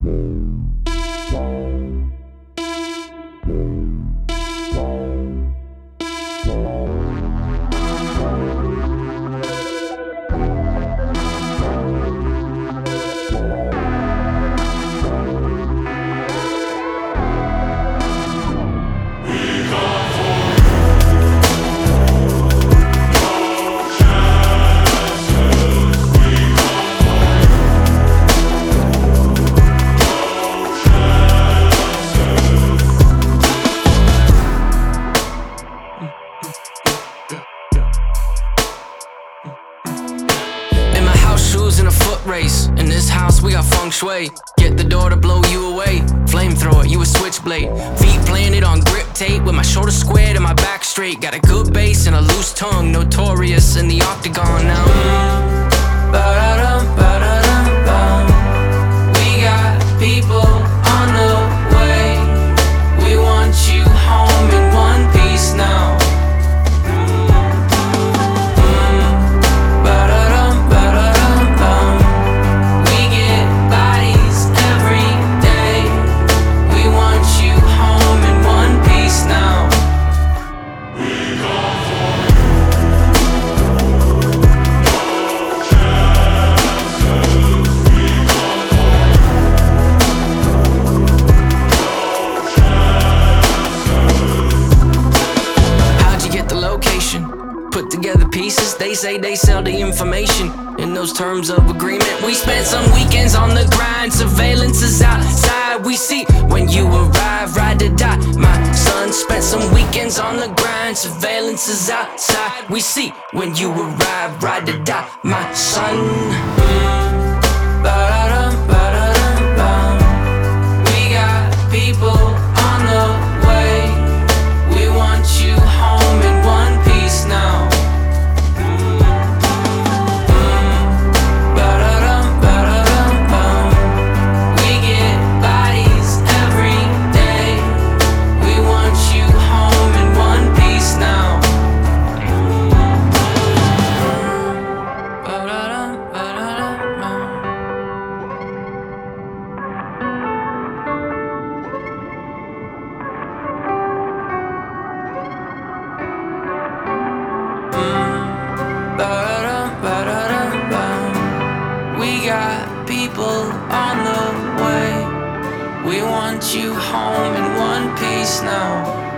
In my house, shoes in a foot race. In this house, we got feng shui. Get the door to blow you away. Flamethrower, you a switchblade. Feet planted on grip tape with my shoulders squared and my back straight. Got a good bass and a loose tongue, notorious in the octagon now. Ba-da-dum, ba-da-dum, bum. We got people on the way. We want you home in one piece now. Put together pieces, they say they sell the information. In those terms of agreement, we spent some weekends on the grind. Surveillance is outside, we see when you arrive, ride or die. My son spent some weekends on the grind. Surveillance is outside, we see when you arrive, ride or die. My son. Ba-da-dum, ba-da-dum, bum. We got people on the way. We want you home in one piece now. We got people on the way. We want you home in one piece now.